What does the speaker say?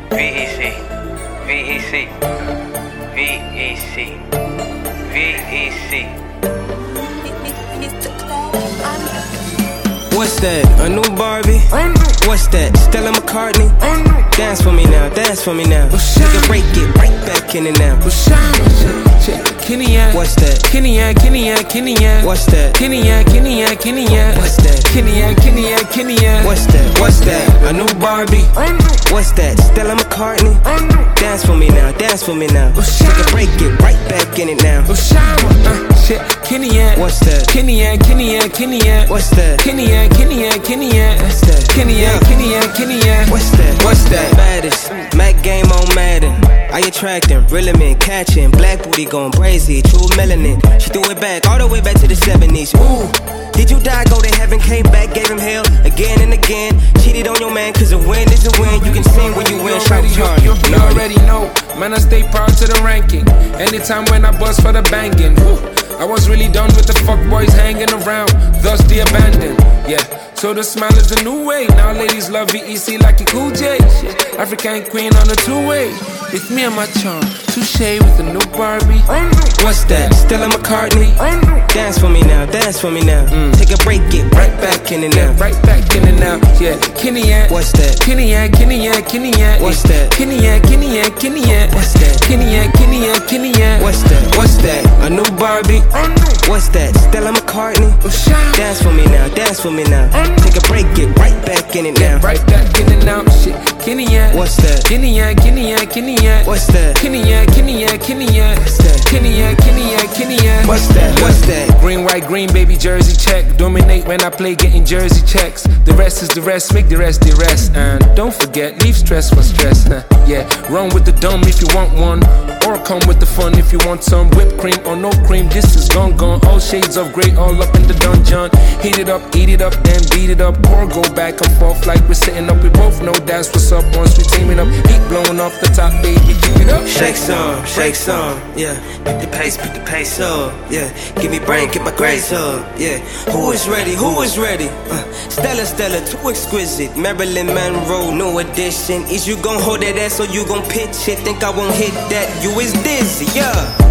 VEC, VEC, VEC, VEC. What's that? A new Barbie? What's that? Stella McCartney? Dance for me now, dance for me now. Take a break, get right back in it now. Kenny, what's that? Kenny, what's that? Kenny, what's that? Kenny, what's that? What's that? A new Barbie? What's that? Stella McCartney? Dance for me now, dance for me now. Take a break, get right back in it now. Kenny, what's that? Kenny, what's that? Kenny, what's that? What's that? What's that? Baddest, Mac game on Madden. I attract him, real men catching. Black booty going brazy, true melanin. She threw it back, all the way back to the 70s. Ooh, did you die, go to heaven, came back, gave him hell again and again. Cheated on your man, cause a win is a win. You can sing when you win, shout charge. You already know, man, I stay proud to the ranking. Anytime when I buzz for the banging, I was really done with the fuck boys hanging around, thus the abandoned. Yeah, so the smile is the new way. Now ladies love VEC like a cool J. Shit. African queen on a two-way. With me and my charm, touche with a new Barbie. What's that? Stella McCartney? Dance for me now, dance for me now. Take a break, get right back in it now. Right back in it now. Yeah, Kenny, what's that? Kenny, what's that? Kenny, what's that? Kenny, what's that? What's that? A new Barbie? What's that? Stella McCartney? Dance for me now, dance for me now. Take a break, get right back in it now. Right back in it now. Shit, Kenny, what's that? Kenny, what's that? Kenny, what's that? Kenny, what's that? What's that? Green, white, green, baby jersey check. Dominate when I play, getting jersey checks. The rest is the rest, make the rest the rest. And don't forget, leave stress for stress. Yeah, run with the dumb if you want one, or come with the fun if you want some. Whipped cream or no cream, this is gone. All shades of grey, all up in the dungeon. Heat it up, eat it up, then beat it up, or go back and forth like we're sitting up. We both know that's what's up once we team it up. Heat blowing off the top, baby, keep it up. Shake some, yeah. Pick the pace up, yeah. Give me brain, get my grace up, yeah. Who is ready? Who is ready? Stella, too exquisite. Marilyn Monroe, new edition. Is you gon' hold that ass or you gon' pitch it? Think I won't hit that? You is dizzy, yeah.